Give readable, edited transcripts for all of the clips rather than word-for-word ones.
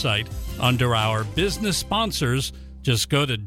Site under our business sponsors. Just go to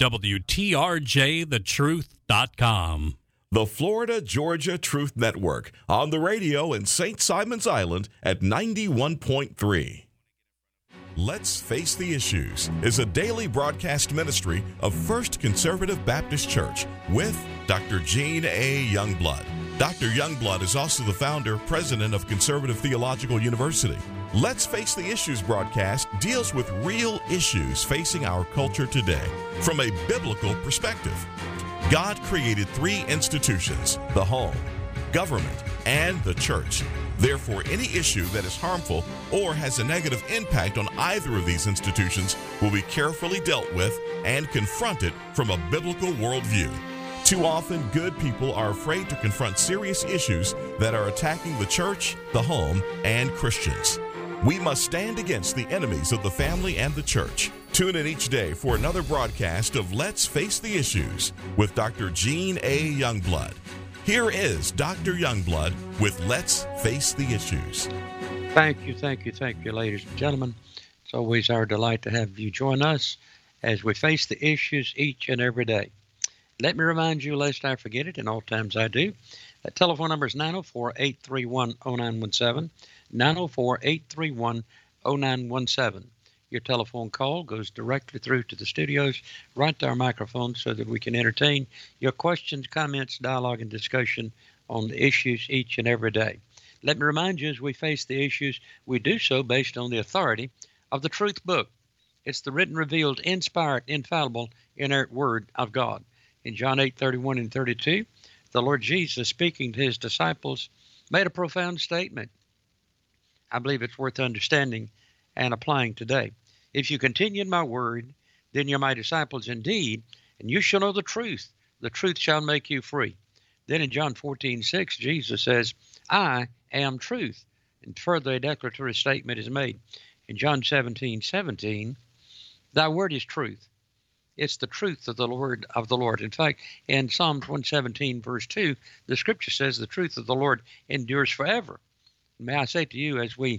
WTRJTheTruth.com. The Florida Georgia Truth Network, on the radio in St. Simons Island at 91.3. Let's Face the Issues is a daily broadcast ministry of First Conservative Baptist Church with Dr. Gene A. Youngblood. Dr. Youngblood is also the founder, president of Conservative Theological University. Let's Face the Issues broadcast deals with real issues facing our culture today from a biblical perspective. God created three institutions: the home, government, and the church. Therefore, any issue that is harmful or has a negative impact on either of these institutions will be carefully dealt with and confronted from a biblical worldview. Too often, good people are afraid to confront serious issues that are attacking the church, the home, and Christians. We must stand against the enemies of the family and the church. Tune in each day for another broadcast of Let's Face the Issues with Dr. Gene A. Youngblood. Here is Dr. Youngblood with Let's Face the Issues. Thank you, ladies and gentlemen. It's always our delight to have you join us as we face the issues each and every day. Let me remind you, lest I forget it, and all times I do, that telephone number is 904-831-0917, 904-831-0917. Your telephone call goes directly through to the studios, right to our microphone, so that we can entertain your questions, comments, dialogue, and discussion on the issues each and every day. Let me remind you, as we face the issues, we do so based on the authority of the Truth Book. It's the written, revealed, inspired, infallible, inerrant Word of God. In John 8:31 and 32, the Lord Jesus, speaking to his disciples, made a profound statement. I believe it's worth understanding and applying today. If you continue in my word, then you're my disciples indeed, and you shall know the truth. The truth shall make you free. Then in John 14:6, Jesus says, I am truth. And further, a declaratory statement is made. In John 17:17, thy word is truth. It's the truth of the word of the Lord. In fact, in Psalms 117, verse 2, the scripture says the truth of the Lord endures forever. May I say to you, as we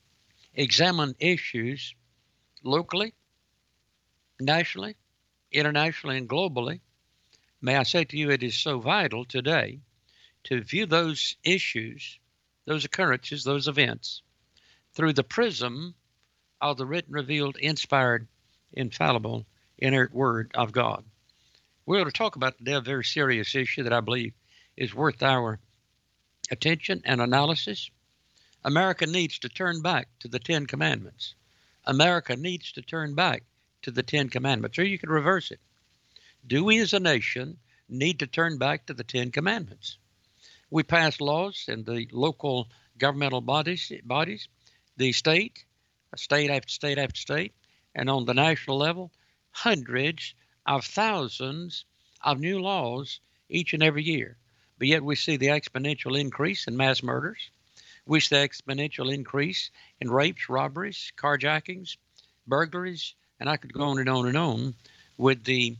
examine issues locally, nationally, internationally, and globally, may I say to you, it is so vital today to view those issues, those occurrences, those events, through the prism of the written, revealed, inspired, infallible, inerrant Word of God. We're going to talk about today a very serious issue that I believe is worth our attention and analysis. America needs to turn back to the Ten Commandments. America needs to turn back to the Ten Commandments, or you could reverse it. Do we as a nation need to turn back to the Ten Commandments? We pass laws in the local governmental bodies, the state after state after state, and on the national level, hundreds of thousands of new laws each and every year. But yet we see the exponential increase in mass murders. We see the exponential increase in rapes, robberies, carjackings, burglaries, and I could go on and on and on with the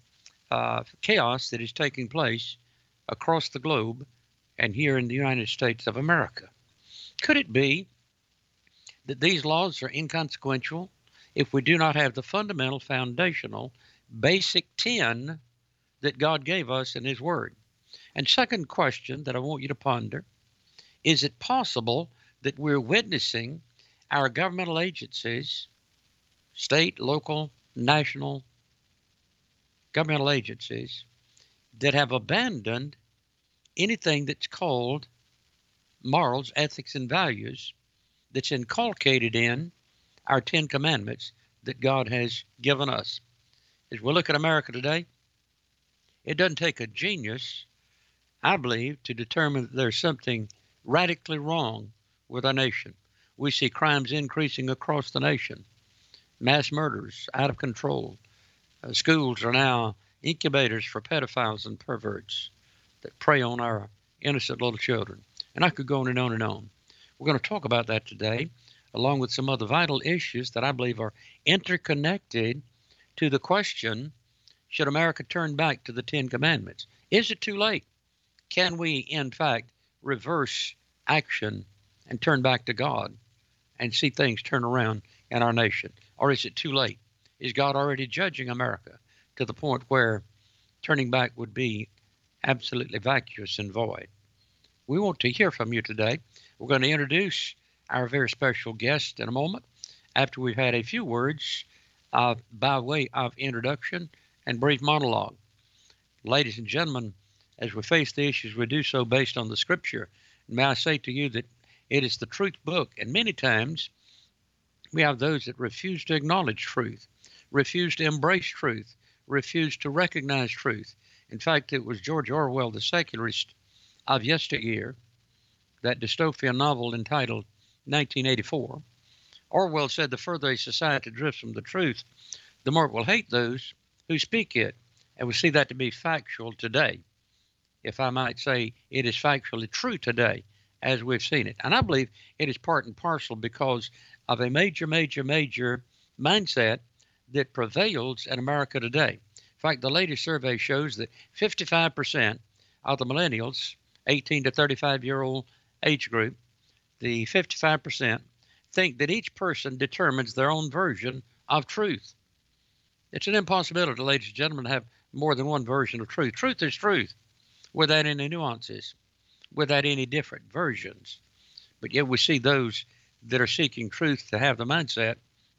chaos that is taking place across the globe and here in the United States of America. Could it be that these laws are inconsequential if we do not have the fundamental, foundational, basic 10 that God gave us in his word? And second question that I want you to ponder, is it possible that we're witnessing our governmental agencies, state, local, national governmental agencies, that have abandoned anything that's called morals, ethics, and values that's inculcated in our Ten Commandments that God has given us? As we look at America today, it doesn't take a genius, I believe, to determine that there's something radically wrong with our nation. We see crimes increasing across the nation, mass murders out of control. Schools are now incubators for pedophiles and perverts that prey on our innocent little children. And I could go on and on and on. We're going to talk about that today, along with some other vital issues that I believe are interconnected to the question, should America turn back to the Ten Commandments? Is it too late? Can we, in fact, reverse action and turn back to God and see things turn around in our nation? or is it too late? Is God already judging America to the point where turning back would be absolutely vacuous and void? We want to hear from you today. We're going to introduce our very special guest in a moment after we've had a few words by way of introduction and brief monologue. Ladies and gentlemen, as we face the issues, we do so based on the Scripture. May I say to you that it is the truth book, and many times we have those that refuse to acknowledge truth, refuse to embrace truth, refuse to recognize truth. In fact, it was George Orwell, the secularist of yesteryear, that dystopian novel entitled 1984. Orwell said the further a society drifts from the truth, the more it will hate those who speak it. And we see that to be factual today. If I might say, it is factually true today as we've seen it. And I believe it is part and parcel because of a major mindset that prevails in America today. In fact, the latest survey shows that 55% of the millennials, 18 to 35-year-old age group, the 55% think that each person determines their own version of truth. It's an impossibility, ladies and gentlemen, to have more than one version of truth. Truth is truth, without any nuances, without any different versions. But yet we see those that are seeking truth to have the mindset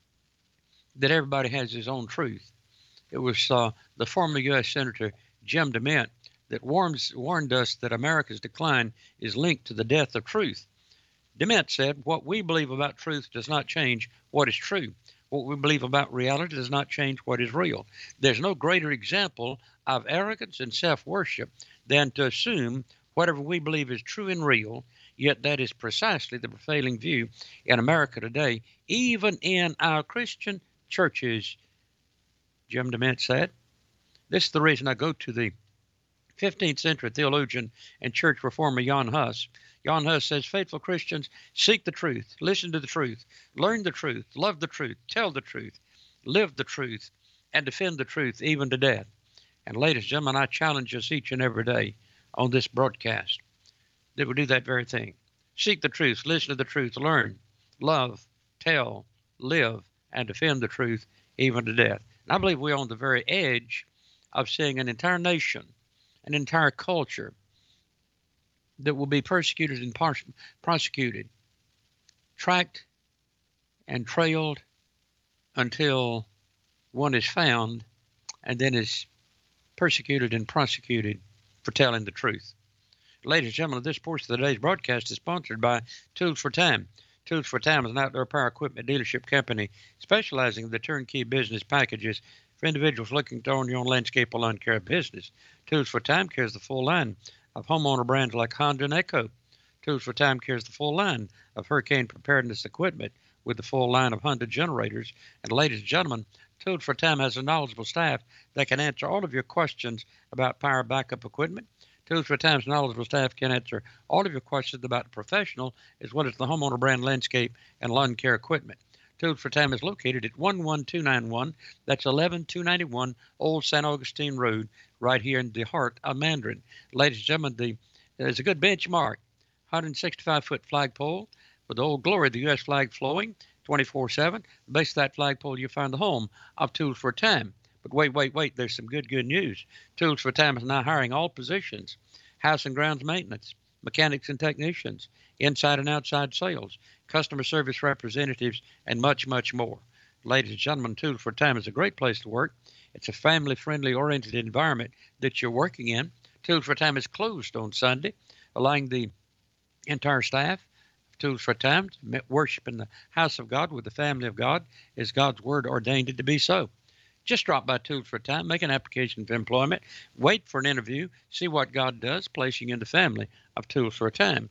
that everybody has his own truth. It was the former U.S. Senator Jim DeMint that warned us that America's decline is linked to the death of truth. DeMint said, what we believe about truth does not change what is true. What we believe about reality does not change what is real. There's no greater example of arrogance and self-worship than to assume whatever we believe is true and real, yet that is precisely the prevailing view in America today, even in our Christian churches, Jim DeMint said. This is the reason I go to the 15th century theologian and church reformer Jan Hus. Jan Hus says, faithful Christians seek the truth, listen to the truth, learn the truth, love the truth, tell the truth, live the truth, and defend the truth even to death. And ladies and gentlemen, I challenge us each and every day on this broadcast that we do that very thing. Seek the truth, listen to the truth, learn, love, tell, live, and defend the truth even to death. And I believe we're on the very edge of seeing an entire nation, an entire culture that will be persecuted and prosecuted, tracked and trailed until one is found and then is persecuted and prosecuted for telling the truth. Ladies and gentlemen, this portion of today's broadcast is sponsored by Tools for Time. Tools for Time is an outdoor power equipment dealership company specializing in the turnkey business packages for individuals looking to own your own landscape or lawn care business. Tools for Time carries the full line of homeowner brands like Honda and Echo. Tools for Time carries the full line of hurricane preparedness equipment with the full line of Honda generators. And ladies and gentlemen, Tools for Time has a knowledgeable staff that can answer all of your questions about power backup equipment. Tools for Time's knowledgeable staff can answer all of your questions about the professional as well as the homeowner brand landscape and lawn care equipment. Tools for Time is located at 11291, that's 11291 Old San Augustine Road, right here in the heart of Mandarin. Ladies and gentlemen, there's a good benchmark, 165-foot flagpole with the Old Glory of the U.S. flag flowing 24/7. The base of that flagpole, you'll find the home of Tools for Time. But wait, there's some good news. Tools for Time is now hiring all positions, house and grounds maintenance, mechanics and technicians, inside and outside sales, customer service representatives, and much more. Ladies and gentlemen, Tools for Time is a great place to work. It's a family-friendly oriented environment that you're working in. Tools for Time is closed on Sunday, allowing the entire staff of Tools for Time to worship in the house of God with the family of God as God's word ordained it to be so. Just drop by Tools for Time, make an application for employment, wait for an interview, see what God does, placing you in the family of Tools for Time.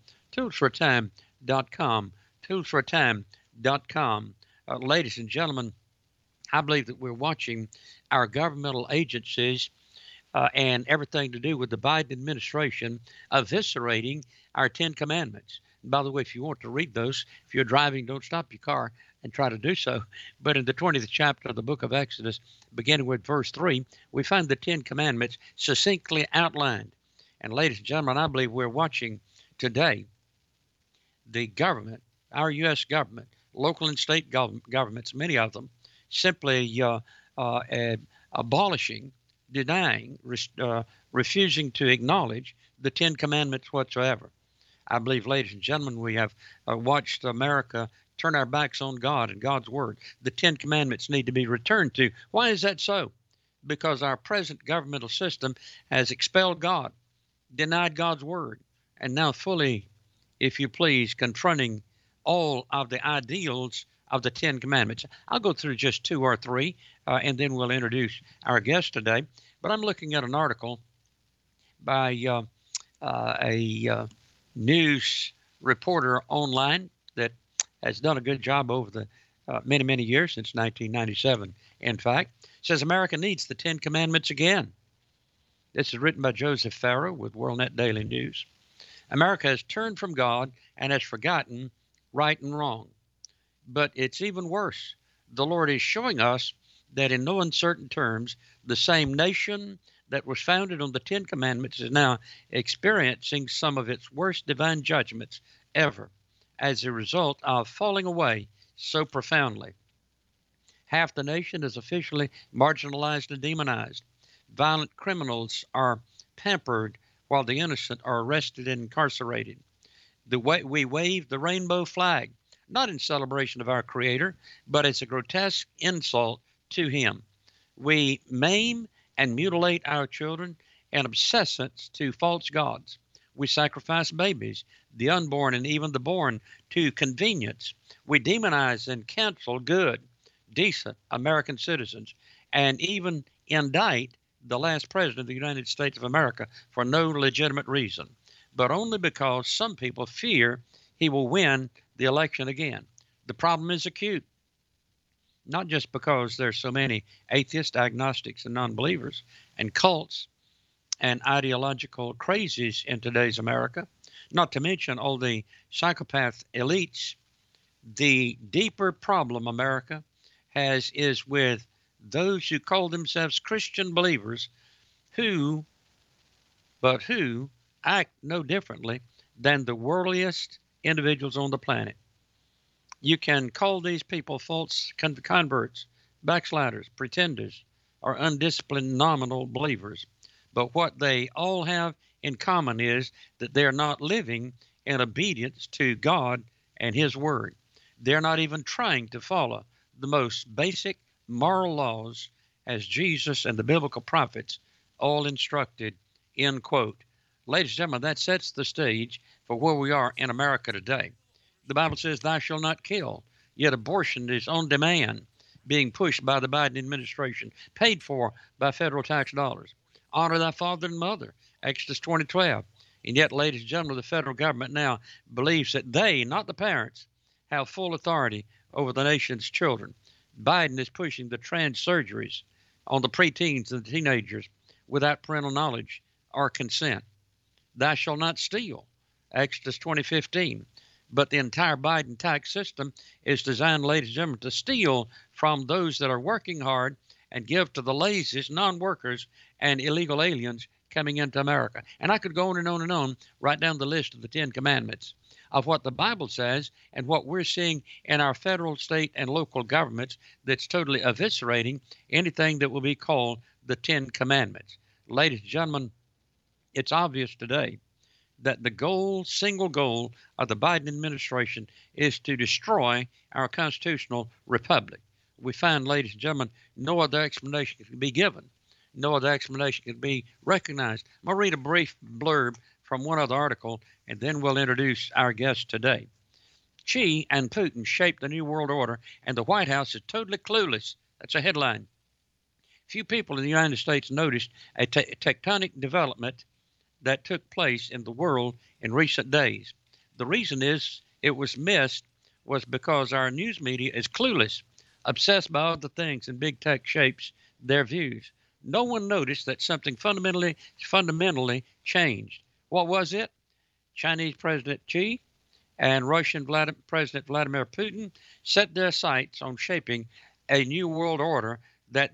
ToolsForTime.com. ToolsForTime.com. Ladies and gentlemen, I believe that we're watching our governmental agencies and everything to do with the Biden administration eviscerating our 10 Commandments. And by the way, if you want to read those, if you're driving, don't stop your car and try to do so. But in the 20th chapter of the book of Exodus, beginning with verse 3, we find the 10 Commandments succinctly outlined. And ladies and gentlemen, I believe we're watching today the government, our U.S. government, local and state governments, many of them, simply abolishing, denying, refusing to acknowledge the Ten Commandments whatsoever. I believe, ladies and gentlemen, we have watched America turn our backs on God and God's Word. The Ten Commandments need to be returned to. Why is that so? Because our present governmental system has expelled God, denied God's Word, and now fully, if you please, confronting all of the ideals of the Ten Commandments. I'll go through just two or three, and then we'll introduce our guest today. But I'm looking at an article by a news reporter online that has done a good job over the many, many years, since 1997. In fact, says America needs the Ten Commandments again. This is written by Joseph Farrow with WorldNet Daily News. America has turned from God and has forgotten right and wrong. But it's even worse. The Lord is showing us that in no uncertain terms, the same nation that was founded on the Ten Commandments is now experiencing some of its worst divine judgments ever as a result of falling away so profoundly. Half the nation is officially marginalized and demonized. Violent criminals are pampered while the innocent are arrested and incarcerated. We wave the rainbow flag, not in celebration of our Creator, but as a grotesque insult to Him. We maim and mutilate our children and obsessants to false gods. We sacrifice babies, the unborn and even the born, to convenience. We demonize and cancel good, decent American citizens, and even indict the last president of the United States of America for no legitimate reason, but only because some people fear he will win the election again. The problem is acute, not just because there's so many atheists, agnostics, and non-believers, and cults, and ideological crazies in today's America, not to mention all the psychopath elites. The deeper problem America has is with those who call themselves Christian believers who act no differently than the worldliest individuals on the planet. You can call these people false converts, backsliders, pretenders, or undisciplined nominal believers. But what they all have in common is that they're not living in obedience to God and His Word. They're not even trying to follow the most basic moral laws as Jesus and the biblical prophets all instructed, end quote. Ladies and gentlemen, that sets the stage for where we are in America today. The Bible says, "Thou shalt not kill," yet abortion is on demand, being pushed by the Biden administration, paid for by federal tax dollars. Honor thy father and mother, Exodus 20:12. And yet, ladies and gentlemen, the federal government now believes that they, not the parents, have full authority over the nation's children. Biden is pushing the trans surgeries on the preteens and the teenagers without parental knowledge or consent. Thou shalt not steal, Exodus 20:15. But the entire Biden tax system is designed, ladies and gentlemen, to steal from those that are working hard and give to the laziest non-workers and illegal aliens coming into America. And I could go on and on and on, right down the list of the Ten Commandments of what the Bible says and what we're seeing in our federal, state, and local governments that's totally eviscerating anything that will be called the Ten Commandments. Ladies and gentlemen, it's obvious today that the single goal of the Biden administration is to destroy our constitutional republic. We find, ladies and gentlemen, no other explanation can be given. No other explanation can be recognized. I'm going to read a brief blurb from one other article, and then we'll introduce our guest today. Xi and Putin shaped the New World Order, and the White House is totally clueless. That's a headline. Few people in the United States noticed a tectonic development that took place in the world in recent days. The reason it was missed was because our news media is clueless, obsessed by other things, and big tech shapes their views. No one noticed that something fundamentally changed. What was it? Chinese President Xi and Russian President Vladimir Putin set their sights on shaping a new world order that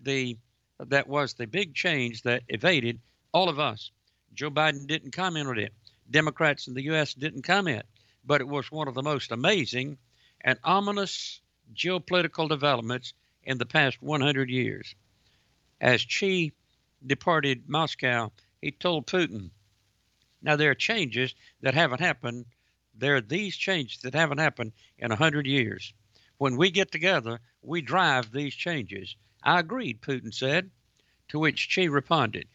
was the big change that evaded all of us. Joe Biden didn't comment on it. Democrats in the U.S. didn't comment. But it was one of the most amazing and ominous geopolitical developments in the past 100 years. As Xi departed Moscow, he told Putin, now there are changes that haven't happened. There are these changes that haven't happened in 100 years. When we get together, we drive these changes. I agreed, Putin said, to which Xi responded,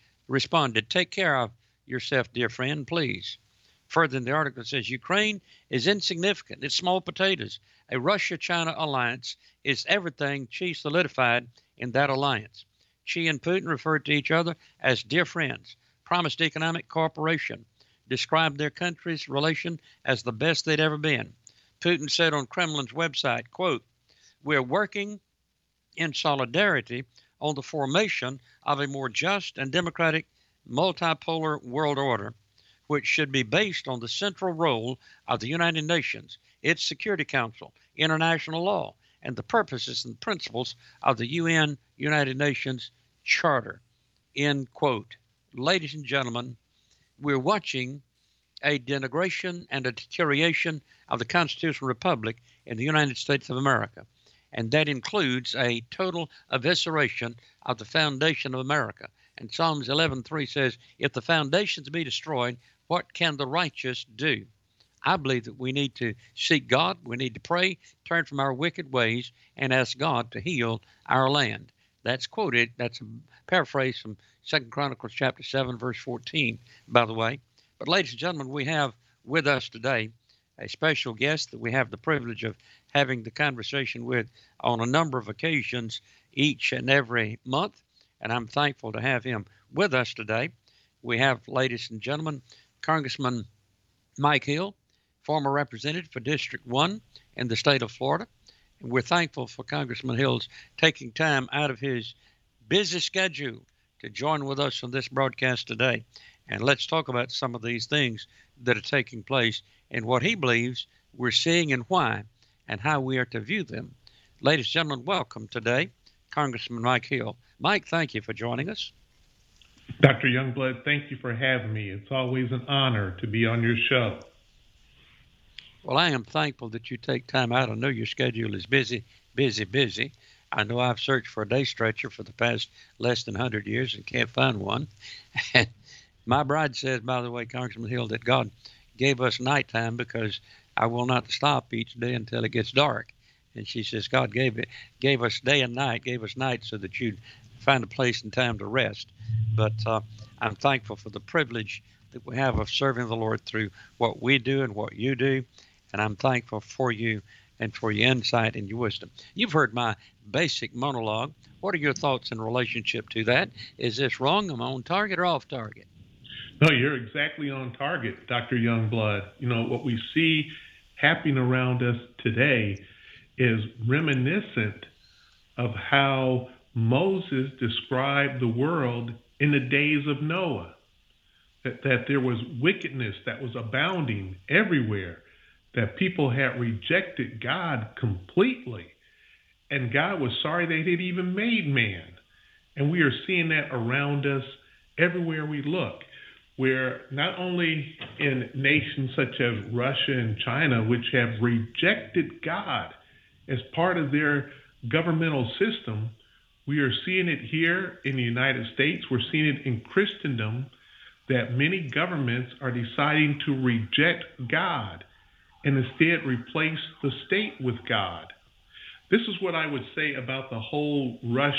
take care of yourself, dear friend, please. Further in the article, it says Ukraine is insignificant. It's small potatoes. A Russia-China alliance is everything Xi solidified in that alliance. Xi and Putin referred to each other as dear friends, promised economic cooperation, described their country's relation as the best they'd ever been. Putin said on Kremlin's website, quote, we're working in solidarity on the formation of a more just and democratic multipolar world order, which should be based on the central role of the United Nations, its Security Council, international law, and the purposes and principles of the UN United Nations Charter, end quote. Ladies and gentlemen, we're watching a denigration and a deterioration of the constitutional republic in the United States of America. And that includes a total evisceration of the foundation of America. And Psalms 11:3 says, if the foundations be destroyed, what can the righteous do? I believe that we need to seek God. We need to pray, turn from our wicked ways, and ask God to heal our land. That's quoted. That's a paraphrase from 2 Chronicles chapter 7, verse 14, by the way. But ladies and gentlemen, we have with us today a special guest that we have the privilege of having the conversation with on a number of occasions each and every month. And I'm thankful to have him with us today. We have, ladies and gentlemen, Congressman Mike Hill, former representative for District 1 in the state of Florida. And we're thankful for Congressman Hill's taking time out of his busy schedule to join with us on this broadcast today. And let's talk about some of these things that are taking place and what he believes we're seeing and why, and how we are to view them. Ladies and gentlemen, welcome today, Congressman Mike Hill. Mike, thank you for joining us. Dr. Youngblood, thank you for having me. It's always an honor to be on your show. Well, I am thankful that you take time out. I know your schedule is busy. I know I've searched for a day stretcher for the past less than 100 years and can't find one. My bride says, by the way, Congressman Hill, that God gave us nighttime because I will not stop each day until it gets dark. And she says, God gave us day and night, gave us night so that you'd find a place and time to rest. But I'm thankful for the privilege that we have of serving the Lord through what we do and what you do. And I'm thankful for you and for your insight and your wisdom. You've heard my basic monologue. What are your thoughts in relationship to that? Is this wrong? Am I on target or off target? No, you're exactly on target, Dr. Youngblood. You know, what we see happening around us today is reminiscent of how Moses described the world in the days of Noah, that there was wickedness that was abounding everywhere, that people had rejected God completely, and God was sorry they had even made man. And we are seeing that around us everywhere we look, where not only in nations such as Russia and China, which have rejected God as part of their governmental system, we are seeing it here in the United States. We're seeing it in Christendom, that many governments are deciding to reject God and instead replace the state with God. This is what I would say about the whole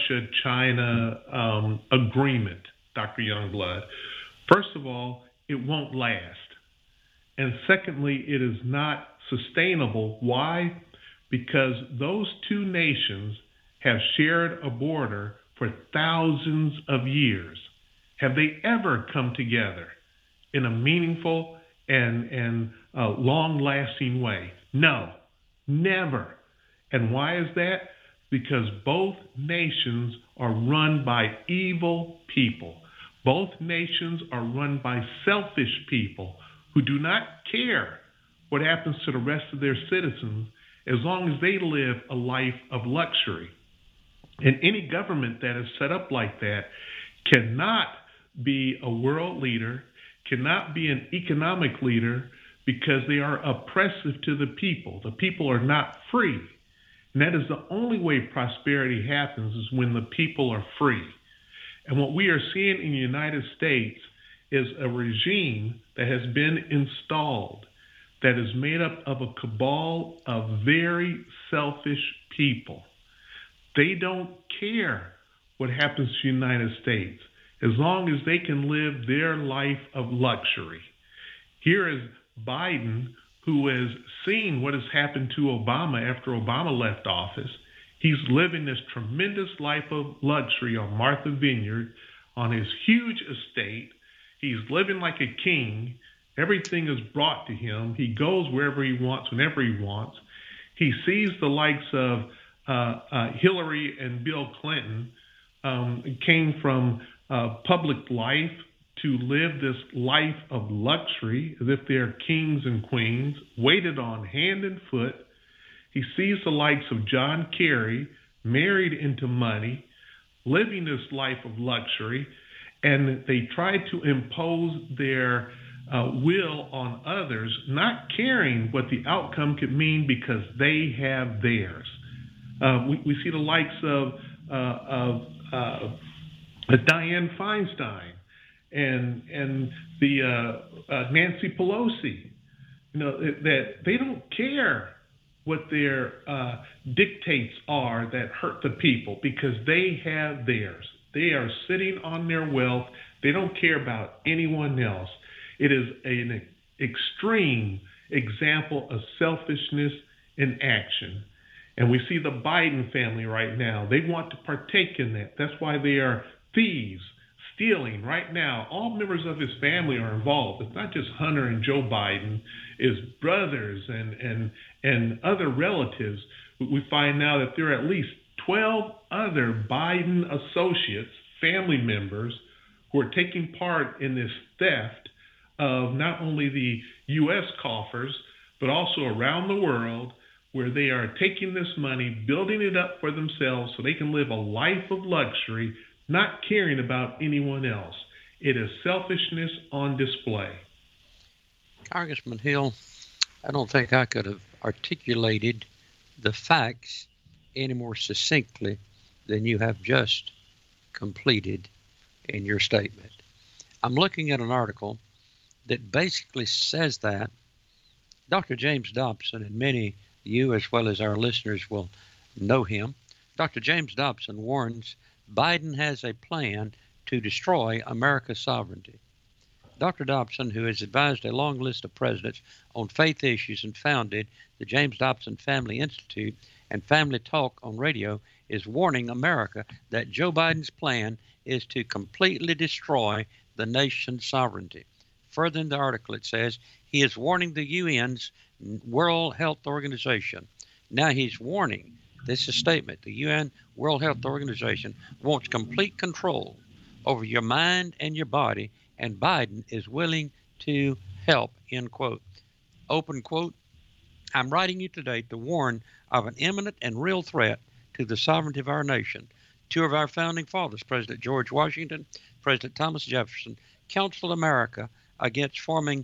Russia-China agreement, Dr. Youngblood. First of all, it won't last. And secondly, it is not sustainable. Why? Because those two nations have shared a border for thousands of years. Have they ever come together in a meaningful and long-lasting way? No, never. And why is that? Because both nations are run by evil people. Both nations are run by selfish people who do not care what happens to the rest of their citizens as long as they live a life of luxury. And any government that is set up like that cannot be a world leader, cannot be an economic leader, because they are oppressive to the people. The people are not free. And that is the only way prosperity happens, is when the people are free. And what we are seeing in the United States is a regime that has been installed that is made up of a cabal of very selfish people. They don't care what happens to the United States as long as they can live their life of luxury. Here is Biden, who has seen what has happened to Obama after Obama left office. He's living this tremendous life of luxury on Martha Vineyard, on his huge estate. He's living like a king. Everything is brought to him. He goes wherever he wants, whenever he wants. He sees the likes of Hillary and Bill Clinton came from public life to live this life of luxury as if they're kings and queens, waited on hand and foot. He sees the likes of John Kerry, married into money, living this life of luxury, and they try to impose their will on others, not caring what the outcome could mean because they have theirs. We see the likes of Dianne Feinstein and the Nancy Pelosi. That they don't care what their dictates are that hurt the people because they have theirs. They are sitting on their wealth. They don't care about anyone else. It is an extreme example of selfishness in action. And we see the Biden family right now. They want to partake in that. That's why they are thieves, stealing right now. All members of his family are involved. It's not just Hunter and Joe Biden. It's brothers and other relatives. We find now that there are at least 12 other Biden associates, family members, who are taking part in this theft of not only the U.S. coffers, but also around the world, where they are taking this money, building it up for themselves so they can live a life of luxury, not caring about anyone else. It is selfishness on display. Congressman Hill, I don't think I could have articulated the facts any more succinctly than you have just completed in your statement. I'm looking at an article that basically says that Dr. James Dobson, and many you as well as our listeners will know him, Dr. James Dobson warns Biden has a plan to destroy America's sovereignty. Dr. Dobson, who has advised a long list of presidents on faith issues and founded the James Dobson Family Institute and Family Talk on radio, is warning America that Joe Biden's plan is to completely destroy the nation's sovereignty. Further in the article, it says he is warning the UN's World Health Organization. Now he's warning, this is a statement, the UN World Health Organization wants complete control over your mind and your body, and Biden is willing to help, end quote. Open quote, I'm writing you today to warn of an imminent and real threat to the sovereignty of our nation. Two of our founding fathers, President George Washington, President Thomas Jefferson, counseled America against forming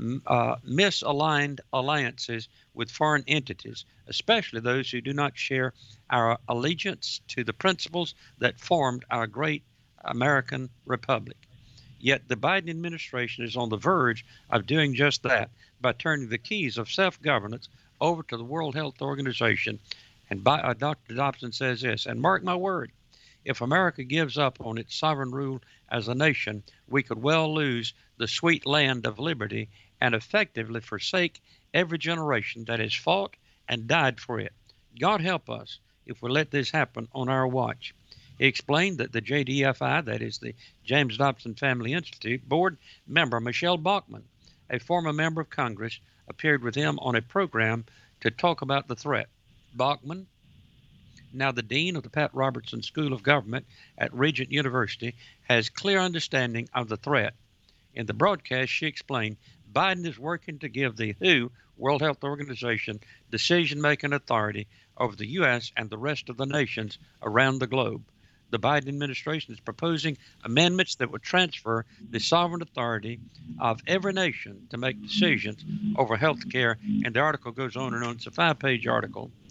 misaligned alliances with foreign entities, especially those who do not share our allegiance to the principles that formed our great American republic. Yet the Biden administration is on the verge of doing just that by turning the keys of self-governance over to the World Health Organization. And Dr. Dobson says this, and mark my word, if America gives up on its sovereign rule as a nation, we could well lose the sweet land of liberty and effectively forsake every generation that has fought and died for it. God help us if we let this happen on our watch. He explained that the JDFI, that is the James Dobson Family Institute, board member Michelle Bachmann, a former member of Congress, appeared with him on a program to talk about the threat. Bachmann, now the dean of the Pat Robertson School of Government at Regent University, has clear understanding of the threat. In the broadcast, she explained, Biden is working to give the WHO, World Health Organization, decision-making authority over the U.S. and the rest of the nations around the globe. The Biden administration is proposing amendments that would transfer the sovereign authority of every nation to make decisions over health care. And the article goes on and on. It's a 5-page article.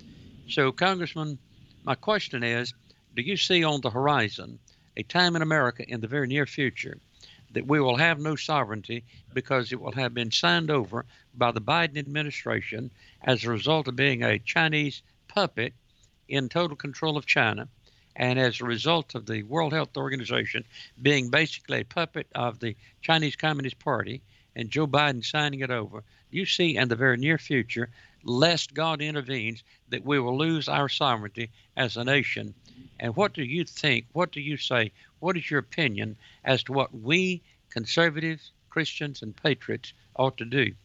So, Congressman, my question is, do you see on the horizon a time in America in the very near future that we will have no sovereignty because it will have been signed over by the Biden administration as a result of being a Chinese puppet in total control of China, and as a result of the World Health Organization being basically a puppet of the Chinese Communist Party and Joe Biden signing it over? You see in the very near future, lest God intervenes, that we will lose our sovereignty as a nation. And what do you think? What do you say? What is your opinion as to what we conservatives, Christians, and patriots ought to do?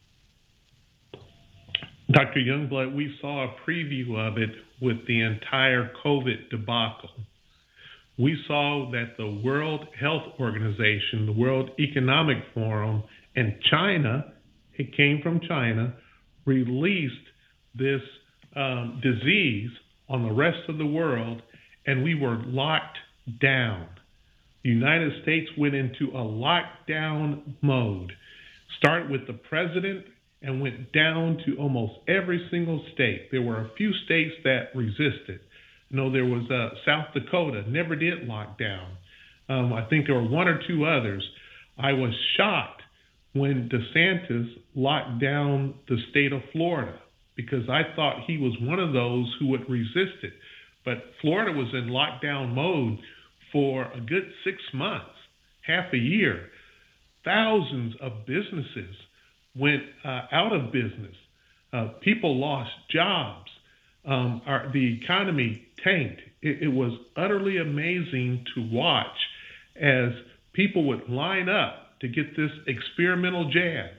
Dr. Youngblood, we saw a preview of it with the entire COVID debacle. We saw that the World Health Organization, the World Economic Forum, and China, it came from China, released this disease on the rest of the world, and we were locked down. The United States went into a lockdown mode, started with the president and went down to almost every single state. There were a few states that resisted. There was South Dakota, never did lock down. I think there were one or two others. I was shocked when DeSantis locked down the state of Florida, because I thought he was one of those who would resist it. But Florida was in lockdown mode for a good 6 months, half a year. Thousands of businesses went out of business. People lost jobs. The economy tanked. It was utterly amazing to watch as people would line up to get this experimental jab.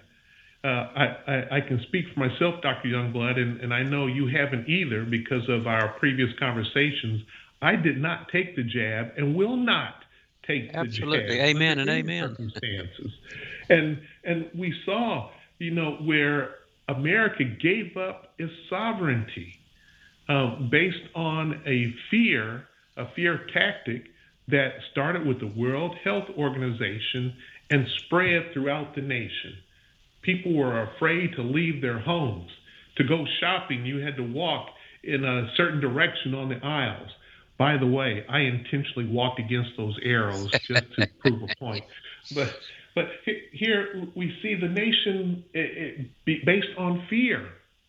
I can speak for myself, Dr. Youngblood, and I know you haven't either because of our previous conversations. I did not take the jab and will not take the jab. Absolutely. Amen and amen. Circumstances. And we saw, where America gave up its sovereignty based on a fear tactic that started with the World Health Organization and spread throughout the nation. People were afraid to leave their homes. To go shopping, you had to walk in a certain direction on the aisles. By the way, I intentionally walked against those arrows just to prove a point. But here we see the nation, based on fear,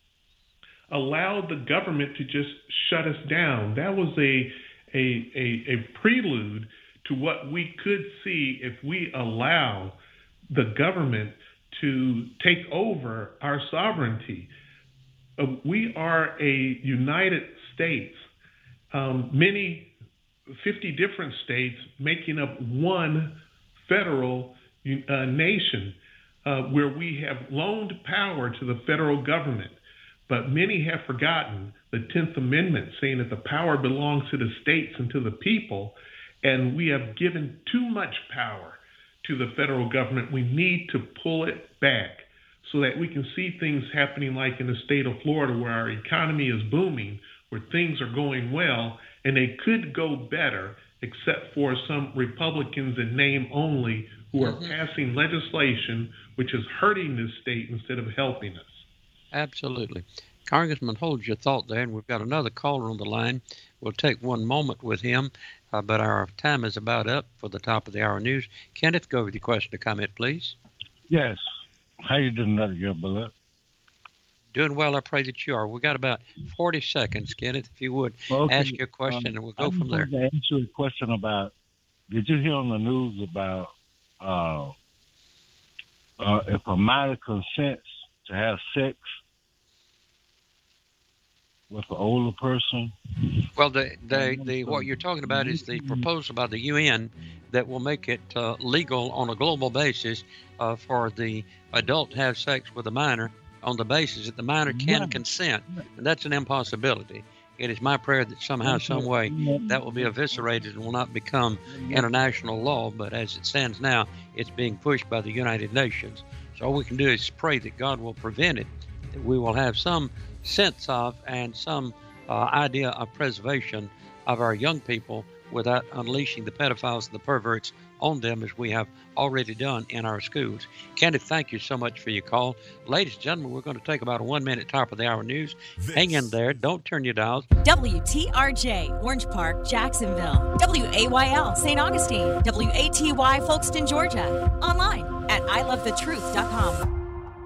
allowed the government to just shut us down. That was a prelude to what we could see if we allow the government to take over our sovereignty. We are a United States, 50 different states making up one federal nation, where we have loaned power to the federal government. But many have forgotten the 10th Amendment, saying that the power belongs to the states and to the people, and we have given too much power to the federal government. We need to pull it back so that we can see things happening like in the state of Florida, where our economy is booming, where things are going well, and they could go better, except for some Republicans in name only who are passing legislation which is hurting this state instead of helping us. Absolutely. Congressman, hold your thought there, and we've got another caller on the line. We'll take one moment with him, but our time is about up for the top of the hour news. Kenneth, go with your question or comment, please. Yes. How you doing, Dr. Youngblood? Doing well, I pray that you are. We got about 40 seconds, Kenneth, if you would ask your question, and we'll go from there. I want to answer a question about, did you hear on the news about if a minor consents to have sex with an older person? Well, what you're talking about is the proposal by the UN that will make it legal on a global basis for the adult to have sex with a minor on the basis that the minor can consent, and that's an impossibility. It is my prayer that somehow, some way, that will be eviscerated and will not become international law, but as it stands now, it's being pushed by the United Nations. So all we can do is pray that God will prevent it, that we will have some sense of and some idea of preservation of our young people without unleashing the pedophiles and the perverts on them as we have already done in our schools. Kenneth, thank you so much for your call. Ladies and gentlemen, we're going to take about a 1 minute top of the hour news. Hang in there. Don't turn your dials. WTRJ, Orange Park, Jacksonville. WAYL, St. Augustine. WATY, Folkestone, Georgia. Online at ilovethetruth.com.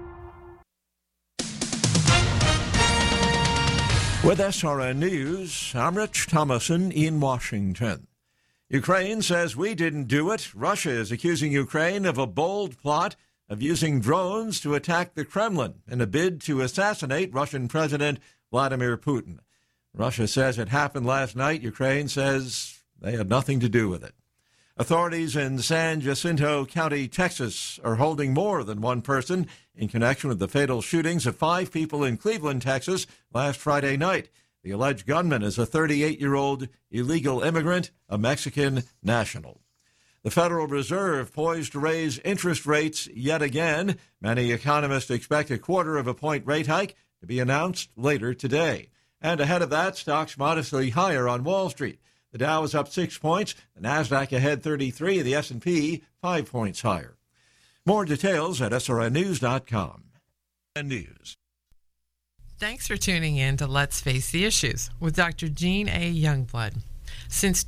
With SRN News, I'm Rich Thomason in Washington. Ukraine says we didn't do it. Russia is accusing Ukraine of a bold plot of using drones to attack the Kremlin in a bid to assassinate Russian President Vladimir Putin. Russia says it happened last night. Ukraine says they had nothing to do with it. Authorities in San Jacinto County, Texas, are holding more than one person in connection with the fatal shootings of 5 people in Cleveland, Texas, last Friday night. The alleged gunman is a 38-year-old illegal immigrant, a Mexican national. The Federal Reserve poised to raise interest rates yet again. Many economists expect a 1/4 point rate hike to be announced later today. And ahead of that, stocks modestly higher on Wall Street. The Dow is up 6 points, the Nasdaq ahead 33, the S&P 5 points higher. More details at srnnews.com. News. Thanks for tuning in to Let's Face the Issues with Dr. Jean A. Youngblood. Since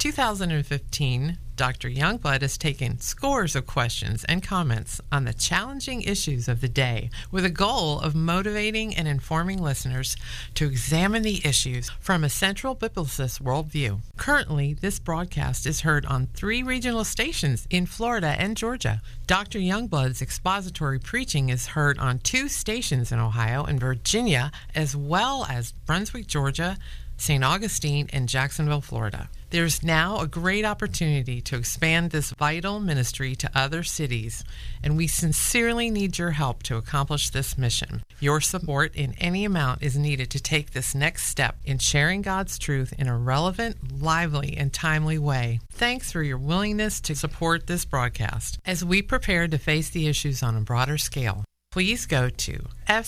2015, Dr. Youngblood has taken scores of questions and comments on the challenging issues of the day with a goal of motivating and informing listeners to examine the issues from a central biblicist worldview. Currently, this broadcast is heard on 3 regional stations in Florida and Georgia. Dr. Youngblood's expository preaching is heard on 2 stations in Ohio and Virginia, as well as Brunswick, Georgia, St. Augustine, and Jacksonville, Florida. There's now a great opportunity to expand this vital ministry to other cities, and we sincerely need your help to accomplish this mission. Your support in any amount is needed to take this next step in sharing God's truth in a relevant, lively, and timely way. Thanks for your willingness to support this broadcast as we prepare to face the issues on a broader scale. Please go to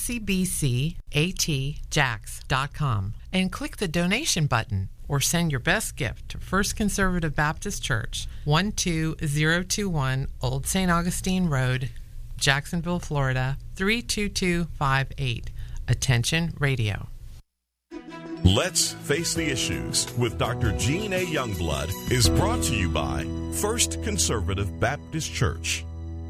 fcbcatjax.com and click the donation button or send your best gift to First Conservative Baptist Church, 12021 Old St. Augustine Road, Jacksonville, Florida, 32258. Attention Radio. Let's Face the Issues with Dr. Jean A. Youngblood is brought to you by First Conservative Baptist Church.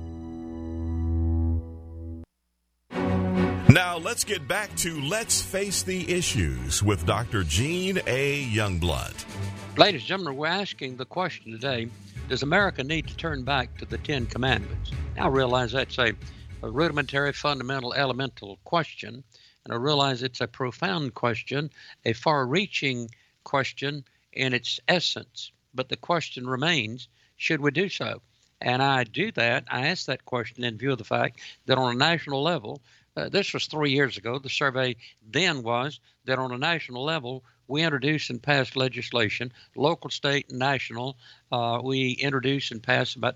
Now let's get back to Let's Face the Issues with Dr. Jean A. Youngblood. Ladies and gentlemen, we're asking the question today, does America need to turn back to the 10 Commandments? Now I realize that's a rudimentary, fundamental, elemental question, and I realize it's a profound question, a far-reaching question in its essence. But the question remains, should we do so? And I ask that question in view of the fact that on a national level, this was 3 years ago. The survey then was that on a national level, we introduced and passed legislation, local, state, and national. We introduce and pass about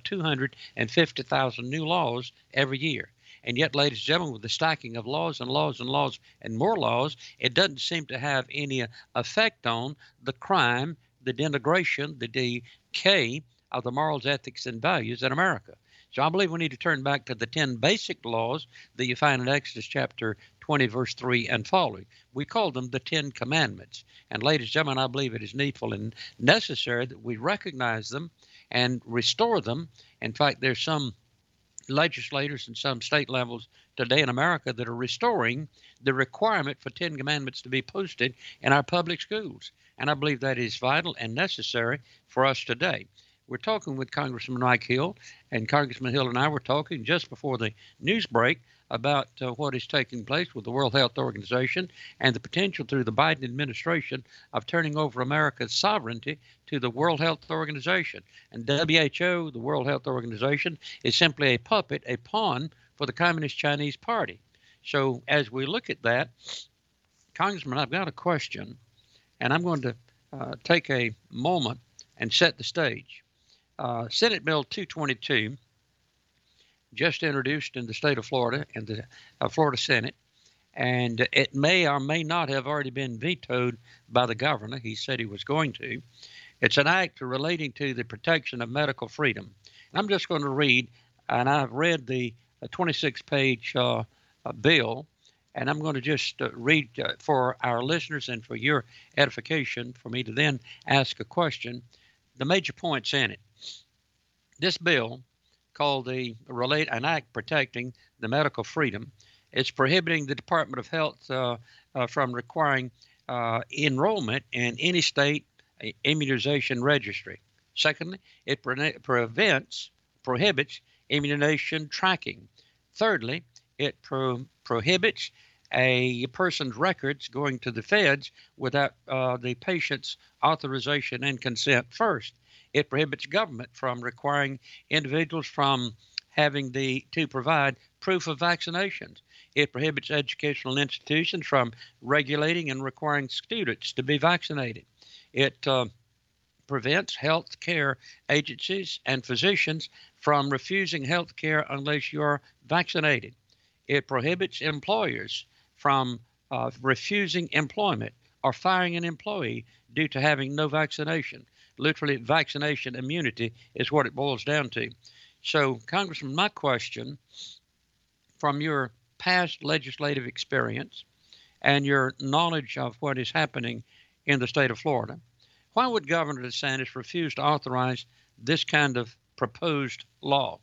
250,000 new laws every year. And yet, ladies and gentlemen, with the stacking of laws and laws and laws and more laws, it doesn't seem to have any effect on the crime, the denigration, the decay of the morals, ethics, and values in America. So I believe we need to turn back to the 10 basic laws that you find in Exodus chapter 20, verse 3 and following. We call them the 10 Commandments. And ladies and gentlemen, I believe it is needful and necessary that we recognize them and restore them. In fact, there's some legislators and some state levels today in America that are restoring the requirement for 10 Commandments to be posted in our public schools. And I believe that is vital and necessary for us today. We're talking with Congressman Mike Hill, and Congressman Hill and I were talking just before the news break about what is taking place with the World Health Organization and the potential through the Biden administration of turning over America's sovereignty to the World Health Organization. And WHO, the World Health Organization, is simply a puppet, a pawn for the Communist Chinese Party. So as we look at that, Congressman, I've got a question, and I'm going to take a moment and set the stage. Senate Bill 222, just introduced in the state of Florida, in the Florida Senate, and it may or may not have already been vetoed by the governor. He said he was going to. It's an act relating to the protection of medical freedom. And I'm just going to read, and I've read the 26-page bill, and I'm going to just read for our listeners and for your edification, for me to then ask a question, the major points in it. This bill, called an act protecting the medical freedom, it's prohibiting the Department of Health from requiring enrollment in any state immunization registry. Secondly, it prohibits immunization tracking. Thirdly, it prohibits a person's records going to the feds without the patient's authorization and consent first. It prohibits government from requiring individuals from having to provide proof of vaccinations. It prohibits educational institutions from regulating and requiring students to be vaccinated. It prevents health care agencies and physicians from refusing health care unless you're vaccinated. It prohibits employers from refusing employment or firing an employee due to having no vaccination. Literally, vaccination immunity is what it boils down to. So, Congressman, my question, from your past legislative experience and your knowledge of what is happening in the state of Florida, why would Governor DeSantis refuse to authorize this kind of proposed law?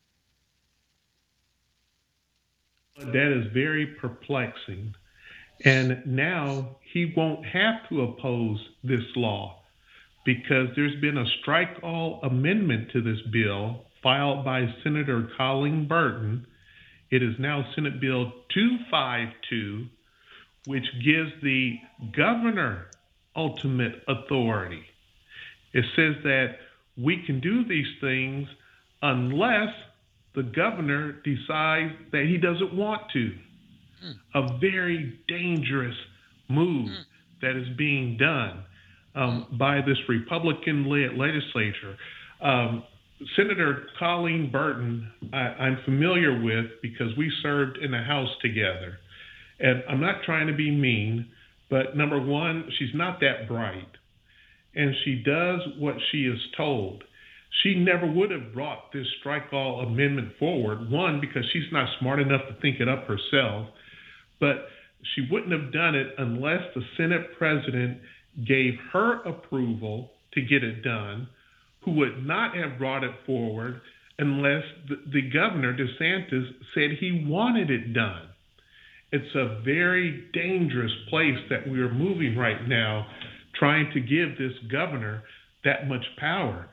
That is very perplexing. And now he won't have to oppose this law because there's been a strike-all amendment to this bill filed by Senator Colleen Burton. It is now Senate Bill 252, which gives the governor ultimate authority. It says that we can do these things unless the governor decides that he doesn't want to. A very dangerous move that is being done by this Republican-led legislature. Senator Colleen Burton, I'm familiar with because we served in the House together. And I'm not trying to be mean, but number one, she's not that bright. And she does what she is told. She never would have brought this strike-all amendment forward, one, because she's not smart enough to think it up herself, but she wouldn't have done it unless the Senate president gave her approval to get it done, who would not have brought it forward unless the governor, DeSantis, said he wanted it done. It's a very dangerous place that we are moving right now, trying to give this governor that much power.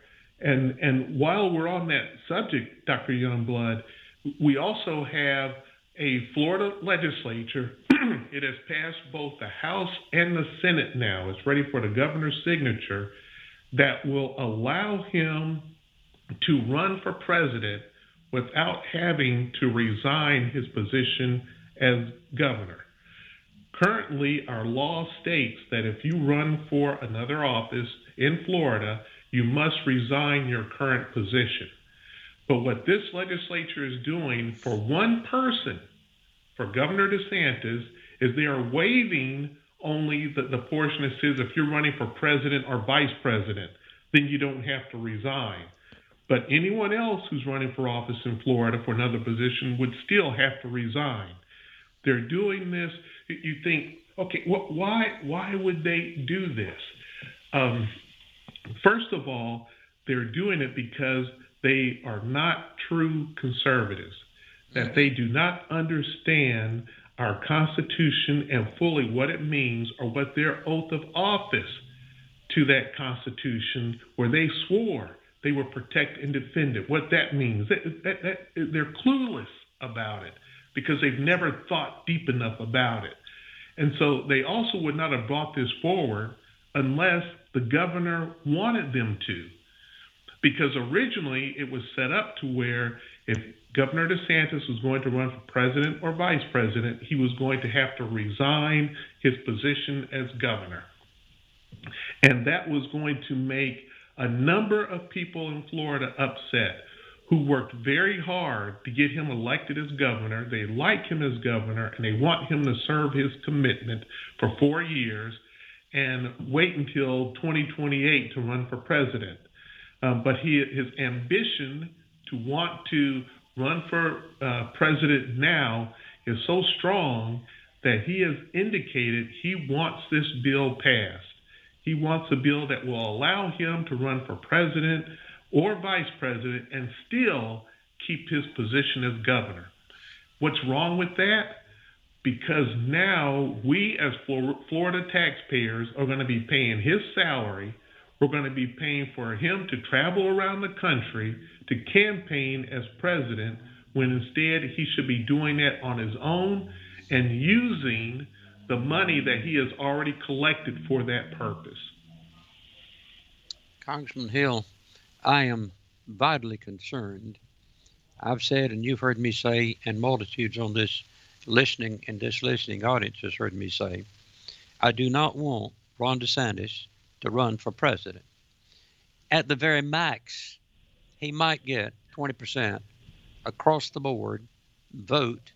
And while we're on that subject, Dr. Youngblood, we also have a Florida legislature. It has passed both the House and the Senate now. It's ready for the governor's signature that will allow him to run for president without having to resign his position as governor. Currently, our law states that if you run for another office in Florida, you must resign your current position. But what this legislature is doing for one person, for Governor DeSantis, is they are waiving only the portion that says if you're running for president or vice president, then you don't have to resign. But anyone else who's running for office in Florida for another position would still have to resign. They're doing this. You think, okay, why would they do this? First of all, they're doing it because they are not true conservatives, that they do not understand our Constitution and fully what it means or what their oath of office to that Constitution, where they swore they would protect and defend it, what that means. They're clueless about it because they've never thought deep enough about it. And so they also would not have brought this forward unless the governor wanted them to. Because originally it was set up to where if Governor DeSantis was going to run for president or vice president, he was going to have to resign his position as governor. And that was going to make a number of people in Florida upset who worked very hard to get him elected as governor. They like him as governor, and they want him to serve his commitment for 4 years. and wait until 2028 to run for president. But his ambition to want to run for president now is so strong that he has indicated he wants this bill passed. He wants a bill that will allow him to run for president or vice president and still keep his position as governor. What's wrong with that? Because now we as Florida taxpayers are going to be paying his salary. We're going to be paying for him to travel around the country to campaign as president, when instead he should be doing that on his own and using the money that he has already collected for that purpose. Congressman Hill, I am vitally concerned. I've said, and you've heard me say, and multitudes on this listening audience has heard me say, I do not want Ron DeSantis to run for president. At the very max, he might get 20% across the board votes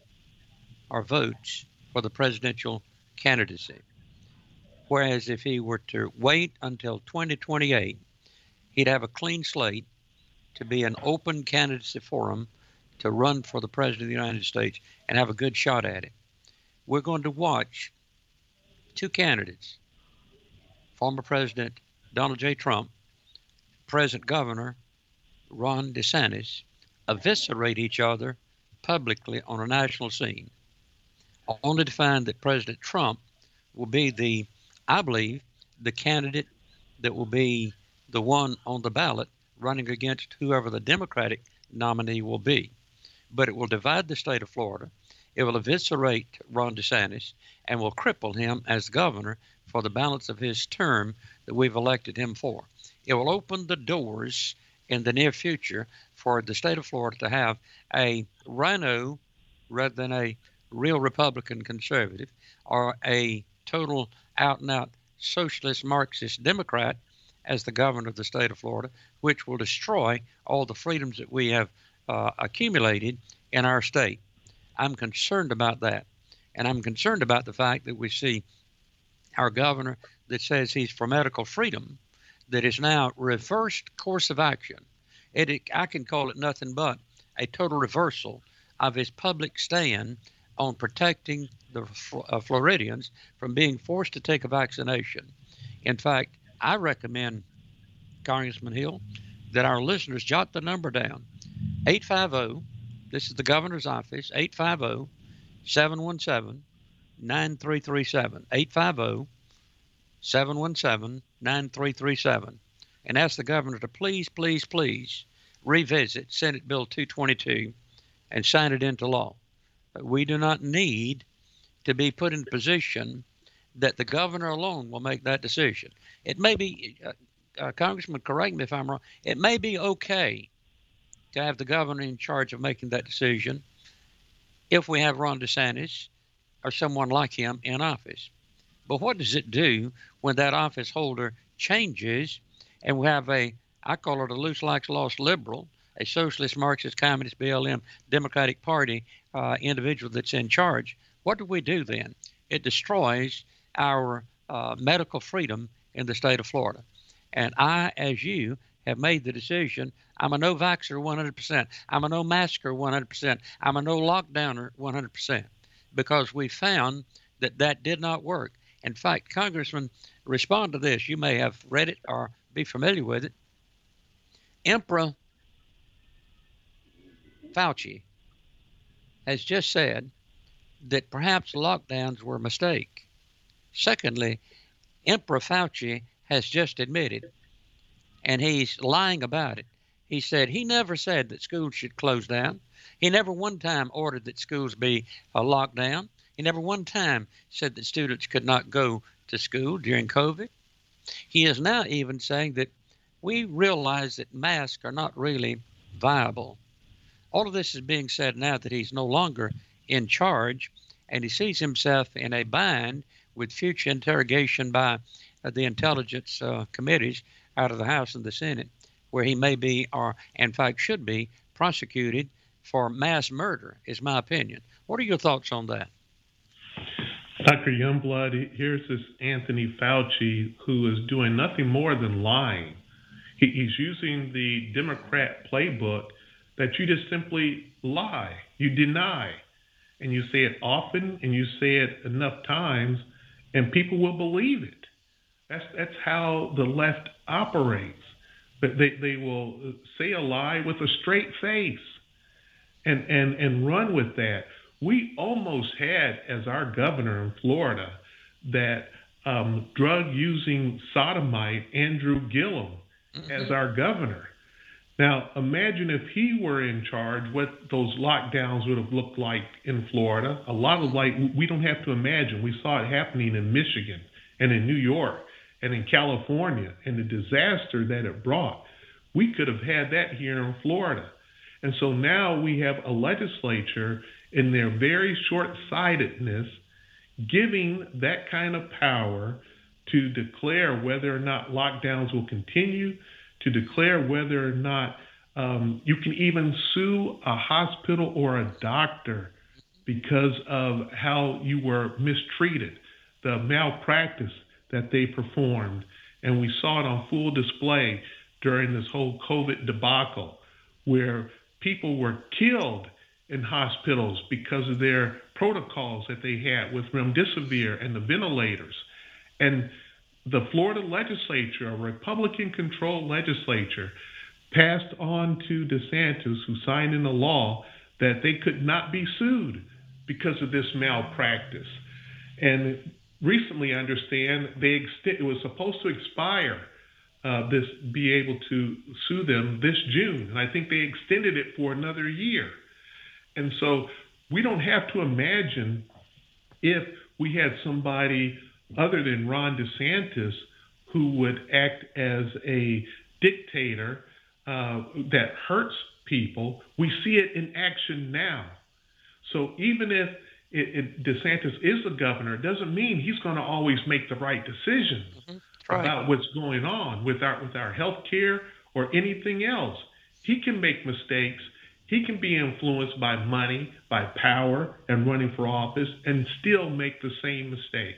for the presidential candidacy. Whereas if he were to wait until 2028, he'd have a clean slate to be an open candidacy for him to run for the president of the United States and have a good shot at it. We're going to watch two candidates, former President Donald J. Trump, present Governor Ron DeSantis, eviscerate each other publicly on a national scene, only to find that President Trump will be I believe, the candidate that will be the one on the ballot running against whoever the Democratic nominee will be. But it will divide the state of Florida. It will eviscerate Ron DeSantis and will cripple him as governor for the balance of his term that we've elected him for. It will open the doors in the near future for the state of Florida to have a rhino rather than a real Republican conservative, or a total out-and-out socialist Marxist Democrat as the governor of the state of Florida, which will destroy all the freedoms that we have accumulated in our state. I'm concerned about that. And I'm concerned about the fact that we see our governor that says he's for medical freedom, that is now reversed course of action. I can call it nothing but a total reversal of his public stand on protecting the Floridians from being forced to take a vaccination. In fact, I recommend, Congressman Hill, that our listeners jot the number down. 850, this is the governor's office, 850-717-9337. 850-717-9337. And ask the governor to please, please, please revisit Senate Bill 222 and sign it into law. We do not need to be put in a position that the governor alone will make that decision. It may be, Congressman, correct me if I'm wrong, it may be okay to have the governor in charge of making that decision if we have Ron DeSantis or someone like him in office. But what does it do when that office holder changes and we have I call it a loose likes lost liberal, a socialist, Marxist, communist, BLM, Democratic Party individual that's in charge? What do we do then? It destroys our medical freedom in the state of Florida. And I, as you, have made the decision. I'm a no-vaxxer 100%. I'm a no-masker 100%. I'm a no-lockdowner 100%, because we found that did not work. In fact, Congressman, respond to this. You may have read it or be familiar with it. Emperor Fauci has just said that perhaps lockdowns were a mistake. Secondly, Emperor Fauci has just admitted, and he's lying about it, he said he never said that schools should close down. He never one time ordered that schools be locked down. He never one time said that students could not go to school during COVID. He is now even saying that we realize that masks are not really viable. All of this is being said now that he's no longer in charge, and he sees himself in a bind with future interrogation by the intelligence committees out of the House and the Senate, where he may be, or in fact should be, prosecuted for mass murder, is my opinion. What are your thoughts on that? Dr. Youngblood, here's this Anthony Fauci who is doing nothing more than lying. He's using the Democrat playbook that you just simply lie, you deny, and you say it often and you say it enough times, and people will believe it. That's how the left operates. But they will say a lie with a straight face and run with that. We almost had, as our governor in Florida, that drug-using sodomite, Andrew Gillum, as our governor. Now, imagine if he were in charge, what those lockdowns would have looked like in Florida. A lot of we don't have to imagine. We saw it happening in Michigan and in New York and in California, and the disaster that it brought. We could have had that here in Florida. And so now we have a legislature in their very short-sightedness giving that kind of power to declare whether or not lockdowns will continue, to declare whether or not you can even sue a hospital or a doctor because of how you were mistreated, the malpractice that they performed. And we saw it on full display during this whole COVID debacle, where people were killed in hospitals because of their protocols that they had with remdesivir and the ventilators. And the Florida legislature, a Republican-controlled legislature, passed on to DeSantis, who signed in a law that they could not be sued because of this malpractice. And recently, I understand, it was supposed to expire, be able to sue them this June. And I think they extended it for another year. And so we don't have to imagine if we had somebody other than Ron DeSantis who would act as a dictator that hurts people. We see it in action now. So even if DeSantis is the governor, it doesn't mean he's going to always make the right decisions about what's going on with our health care or anything else. He can make mistakes. He can be influenced by money, by power, and running for office, and still make the same mistakes.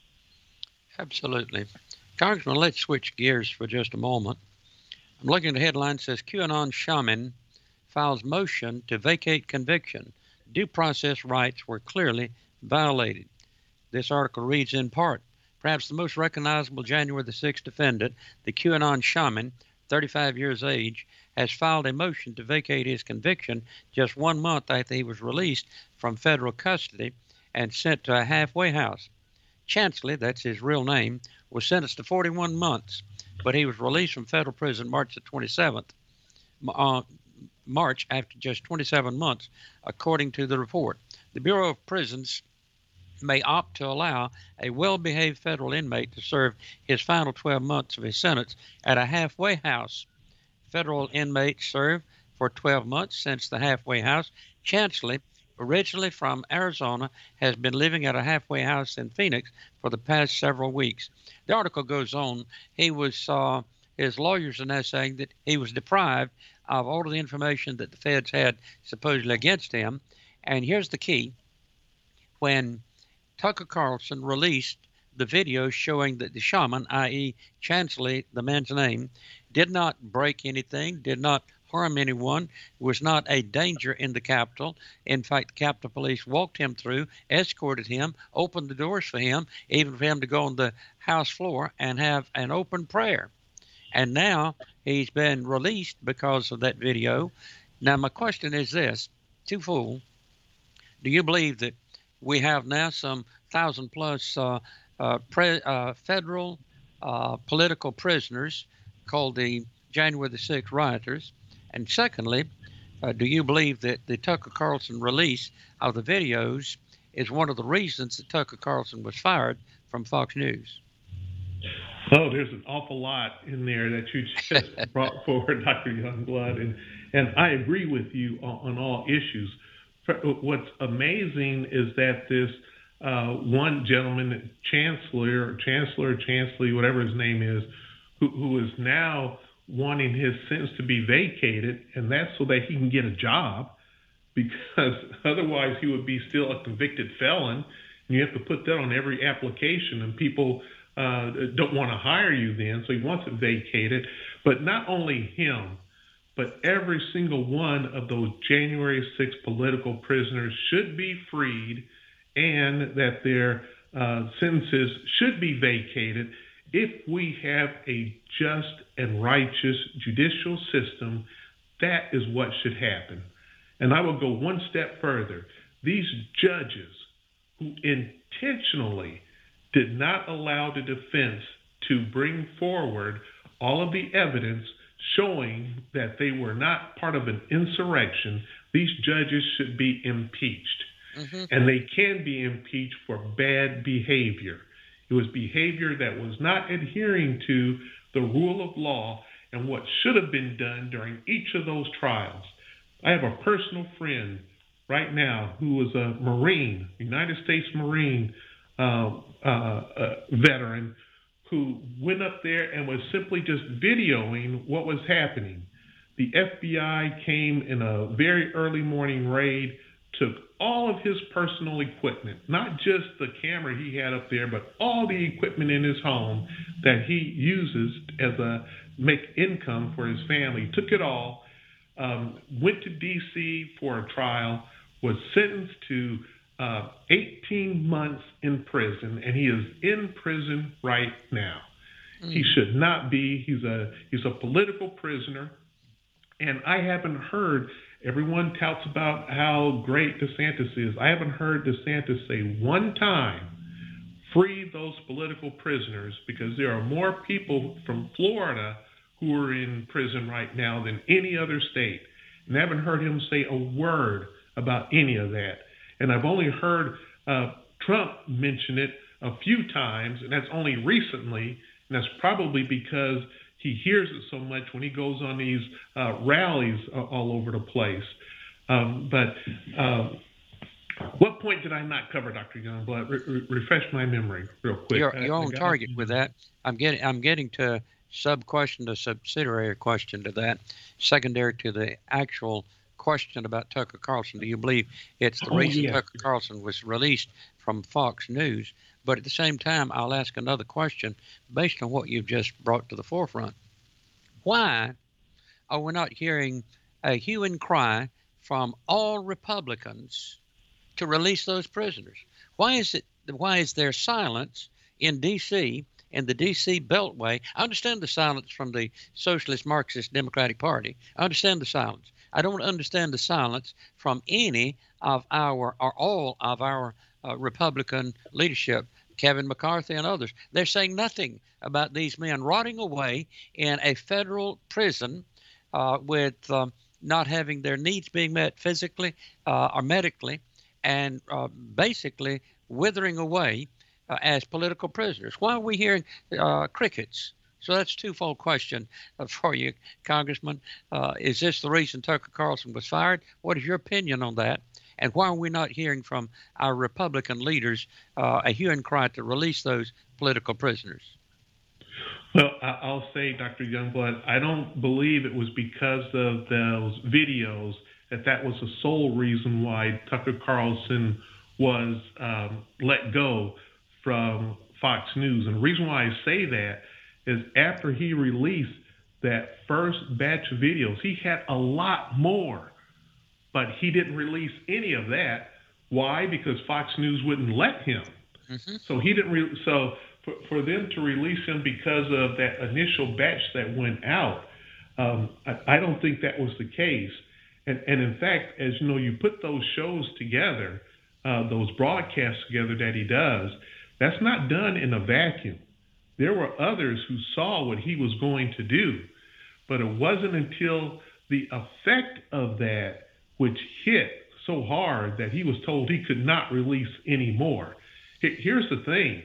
Absolutely. Congressman, let's switch gears for just a moment. I'm looking at the headline that says QAnon shaman files motion to vacate conviction. Due process rights were clearly violated. This article reads in part, perhaps the most recognizable January the 6th defendant, the QAnon shaman, 35 years of age, has filed a motion to vacate his conviction just 1 month after he was released from federal custody and sent to a halfway house. Chansley, that's his real name, was sentenced to 41 months, but he was released from federal prison March the 27th, March after just 27 months, according to the report. The Bureau of Prisons may opt to allow a well-behaved federal inmate to serve his final 12 months of his sentence at a halfway house. Federal inmates serve for 12 months since the halfway house. Chansley, originally from Arizona, has been living at a halfway house in Phoenix for the past several weeks. The article goes on. His lawyers are now saying that he was deprived of all of the information that the feds had supposedly against him. And here's the key. When Tucker Carlson released the video showing that the shaman, i.e. Chansley, the man's name, did not break anything, did not harm anyone, was not a danger in the Capitol. In fact, the Capitol Police walked him through, escorted him, opened the doors for him, even for him to go on the House floor and have an open prayer. And now he's been released because of that video. Now, my question is this, twofold. Do you believe that we have now some 1,000-plus federal political prisoners called the January the 6th rioters? And secondly, do you believe that the Tucker Carlson release of the videos is one of the reasons that Tucker Carlson was fired from Fox News? Oh, there's an awful lot in there that you just brought forward, Dr. Youngblood, and I agree with you on all issues. What's amazing is that this one gentleman, Chansley, whatever his name is, who is now wanting his sentence to be vacated, and that's so that he can get a job, because otherwise he would be still a convicted felon, and You have to put that on every application, and people don't want to hire you then, so he wants it vacated. But not only him, but every single one of those January 6th political prisoners should be freed, and that their sentences should be vacated if we have a just and righteous judicial system. That is what should happen. And I will go one step further. These judges who intentionally did not allow the defense to bring forward all of the evidence showing that they were not part of an insurrection, these judges should be impeached. Mm-hmm. And they can be impeached for bad behavior. It was behavior that was not adhering to the rule of law and what should have been done during each of those trials. I have a personal friend right now who was a Marine, United States Marine veteran, who went up there and was simply just videoing what was happening. The FBI came in a very early morning raid, took all of his personal equipment, not just the camera he had up there, but all the equipment in his home that he uses as a make income for his family. Took it all, went to D.C. for a trial, was sentenced to 18 months in prison, and he is in prison right now. He should not be. He's a political prisoner, and I haven't heard. Everyone touts about how great DeSantis is. I haven't heard DeSantis say one time, free those political prisoners, because there are more people from Florida who are in prison right now than any other state. And I haven't heard him say a word about any of that. And I've only heard Trump mention it a few times, and that's only recently, and that's probably because he hears it so much when he goes on these rallies all over the place. But what point did I not cover, Dr. Youngblood? Refresh my memory real quick. You're on target with that. I'm getting to sub-question to subsidiary question to that, secondary to the actual question about Tucker Carlson. Do you believe it's the reason Tucker Carlson was released from Fox News? But at the same time, I'll ask another question based on what you've just brought to the forefront. Why are we not hearing a hue and cry from all Republicans to release those prisoners? Why is there silence in D.C. and the D.C. Beltway? I understand the silence from the Socialist Marxist Democratic Party. I understand the silence. I don't understand the silence from any of our or all of our Republican leadership, Kevin McCarthy and others. They're saying nothing about these men rotting away in a federal prison with not having their needs being met physically or medically, and basically withering away as political prisoners. Why are we hearing crickets? So that's a twofold question for you, Congressman. Is this the reason Tucker Carlson was fired? What is your opinion on that? And why are we not hearing from our Republican leaders a hue and cry to release those political prisoners? Well, I'll say, Dr. Youngblood, I don't believe it was because of those videos that was the sole reason why Tucker Carlson was let go from Fox News. And the reason why I say that is after he released that first batch of videos, he had a lot more, but he didn't release any of that. Why? Because Fox News wouldn't let him. Mm-hmm. So he didn't. So for them to release him because of that initial batch that went out, I don't think that was the case. And in fact, as you know, you put those shows together, those broadcasts together that he does, that's not done in a vacuum. There were others who saw what he was going to do, but it wasn't until the effect of that, which hit so hard that he was told he could not release any more. Here's the thing.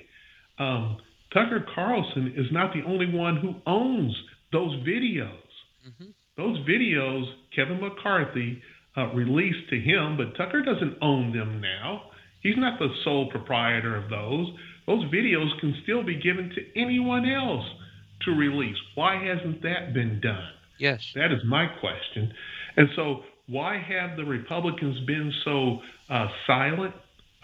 Tucker Carlson is not the only one who owns those videos. Mm-hmm. Those videos, Kevin McCarthy released to him, but Tucker doesn't own them now. He's not the sole proprietor of those. Those videos can still be given to anyone else to release. Why hasn't that been done? Yes. That is my question. And so why have the Republicans been so silent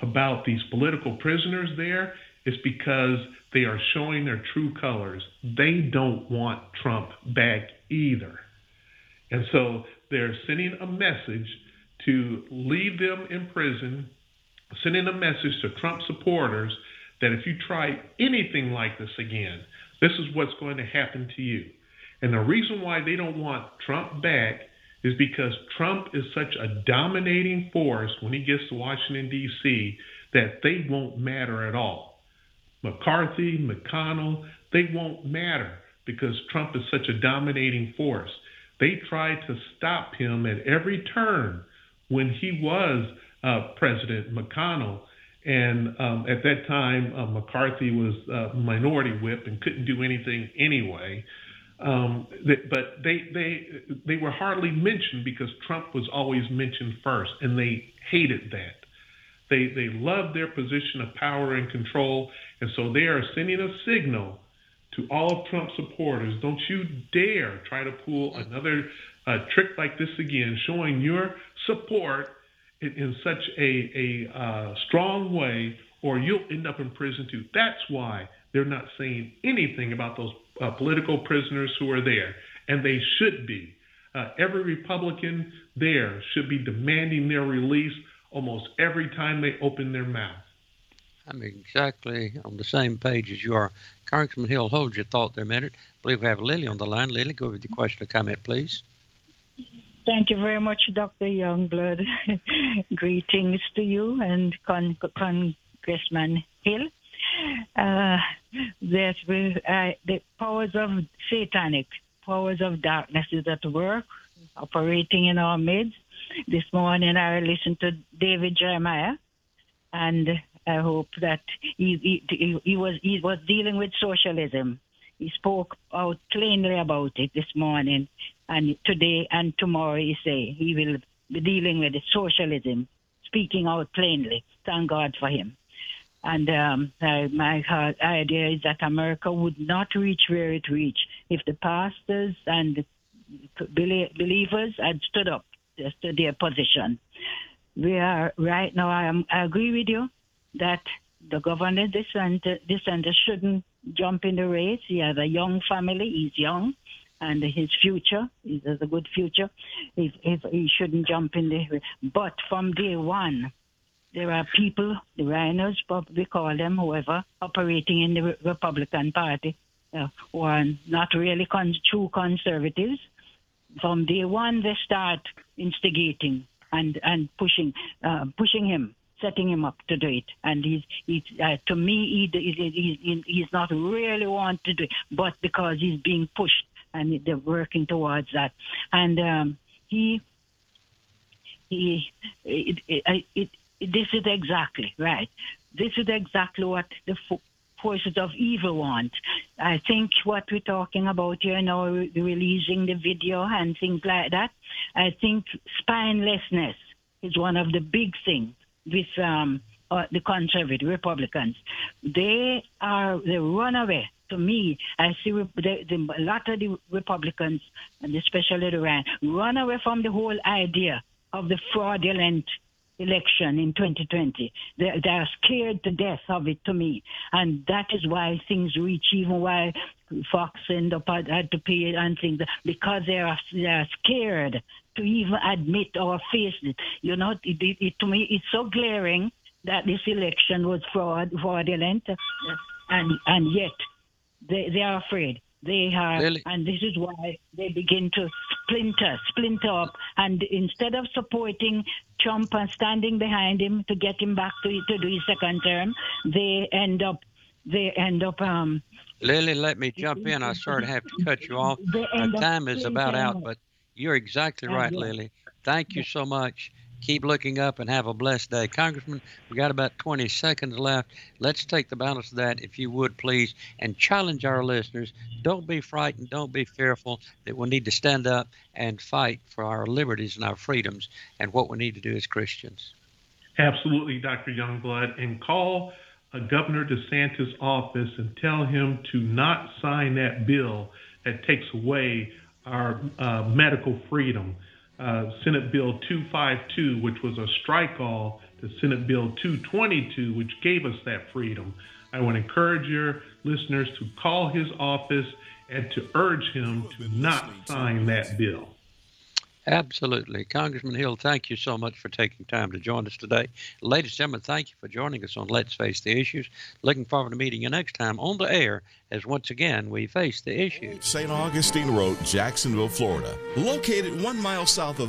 about these political prisoners there is because they are showing their true colors. They don't want Trump back either. And so they're sending a message to leave them in prison, sending a message to Trump supporters that if you try anything like this again, this is what's going to happen to you. And the reason why they don't want Trump back is because Trump is such a dominating force when he gets to Washington, D.C., that they won't matter at all. McCarthy, McConnell, they won't matter because Trump is such a dominating force. They tried to stop him at every turn when he was President McConnell. And at that time, McCarthy was minority whip and couldn't do anything anyway. But they were hardly mentioned because Trump was always mentioned first, and they hated that. They loved their position of power and control, and so they are sending a signal to all of Trump's supporters: don't you dare try to pull another trick like this again, showing your support in such a strong way, or you'll end up in prison too. That's why they're not saying anything about those political prisoners who are there, and they should be. Every Republican there should be demanding their release almost every time they open their mouth. I'm exactly on the same page as you are. Congressman Hill, hold your thought there a minute. I believe we have Lily on the line. Lily, go with your question or comment, please. Thank you very much, Dr. Youngblood. Greetings to you and Congressman Hill. The powers of satanic, powers of darkness is at work, operating in our midst. This morning I listened to David Jeremiah, and I hope that he was dealing with socialism. He spoke out plainly about it this morning, and today and tomorrow he will be dealing with the socialism, speaking out plainly. Thank God for him. And my idea is that America would not reach where it reached if the pastors and the believers had stood up to their position. We are right now. I agree with you that the governor DeSantis shouldn't jump in the race. He has a young family. He's young, and his future, he has a good future. If he shouldn't jump in the race. But from day one, there are people, the rhinos, we call them, whoever, operating in the Republican Party, who are not really true conservatives. From day one, they start instigating and pushing him, setting him up to do it. And to me, he's not really want to do it, but because he's being pushed and they're working towards that. And this is exactly right. This is exactly what the forces of evil want. I think what we're talking about here now, releasing the video and things like that, I think spinelessness is one of the big things with the conservative Republicans. They run away. To me, I see a lot of the Republicans, and especially the Ryan, run away from the whole idea of the fraudulent election in 2020. They are scared to death of it, to me. And that is why things reach, even why Fox had to pay and things, because they are scared to even admit or face it. You know, to me, it's so glaring that this election was fraudulent, and yet they are afraid. They are, really? And this is why they begin to splinter up. And instead of supporting Trump and standing behind him to get him back to do his second term, they end up. Lily, let me jump in. I sort of have to cut you off. Our time is about out, but you're exactly right, Lily. Thank you so much. Keep looking up and have a blessed day. Congressman, we got about 20 seconds left. Let's take the balance of that, if you would, please, and challenge our listeners. Don't be frightened. Don't be fearful that we need to stand up and fight for our liberties and our freedoms and what we need to do as Christians. Absolutely, Dr. Youngblood. And call Governor DeSantis' office and tell him to not sign that bill that takes away our medical freedom. Senate Bill 252, which was a strike all to Senate Bill 222, which gave us that freedom. I want to encourage your listeners to call his office and to urge him to not sign that bill. Absolutely. Congressman Hill, thank you so much for taking time to join us today. Ladies and gentlemen, thank you for joining us on Let's Face the Issues. Looking forward to meeting you next time on the air as once again we face the issues. St. Augustine Road, Jacksonville, Florida. Located 1 mile south of